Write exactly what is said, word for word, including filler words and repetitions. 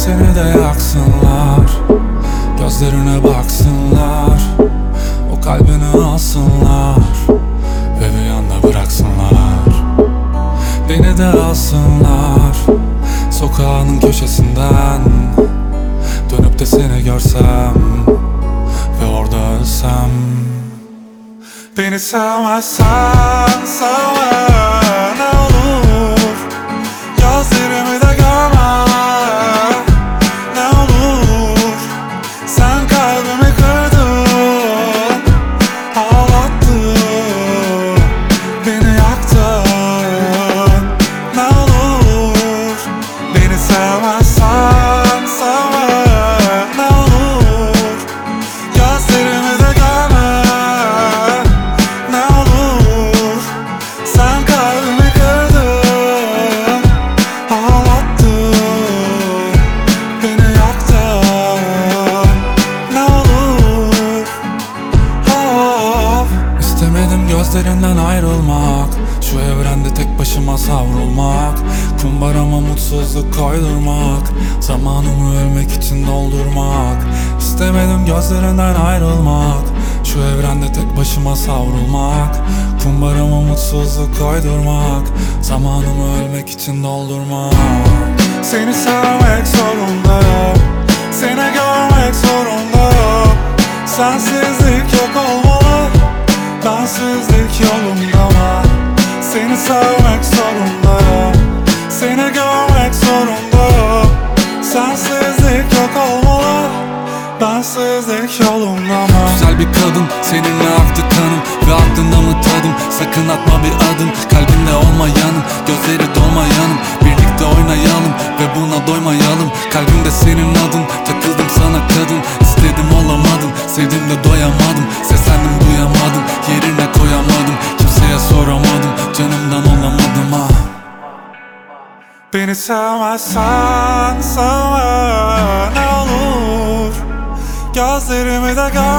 seni de yaksınlar, gözlerine baksınlar, o kalbini alsınlar ve bir anda bıraksınlar. Beni de alsınlar sokağının köşesinden, dönüp de seni görsem ve orada ölsem. Beni sevmezsen sevme, ne olur gözlerimi de görme, ne olur. Sen kalbimi kırdın, ağlattın, beni yaktın, ne olur. Beni sevmezsen sevme, ne olur gözlerimi de görme, ne olur. Sen kalbimi kırdın, ağlattın, beni yaktın, ne olur. Of. İstemedim gözlerinden ayrılmak, şu evrende tek başıma savrulmak, kumbarama mutsuzluk koydurmak, zamanımı ölmek için doldurmak. İstemedim gözlerinden ayrılmak, şu evrende tek başıma savrulmak, kumbarama mutsuzluk koydurmak, zamanımı ölmek için doldurmak. Seni sevmek zorundayım, seni görmek zorundayım. Sensizlik yok olmalı, bensizlik yolumda var. Seni sevmek zorundayım, seni görmek zorundayım. Sensizlik yok olmalı, bensizlik yolumda var. Güzel bir kadın, seninle aktı kanım ve aklında mı tadım? Sakın atma bir adım, kalbinde olmayanım, gözleri dolmayanım. Birlikte oynayalım ve buna doymayalım. Kalbimde senin adın, takıldım sana kadın. İstedim olamadım, sevdim de doyamadım. Seslendim duyamadım, yerine koyamadım. Kimseye soramadım, canımdan olamadım ha. Beni sevmezsen sevme, ne olur gözlerimi de gör.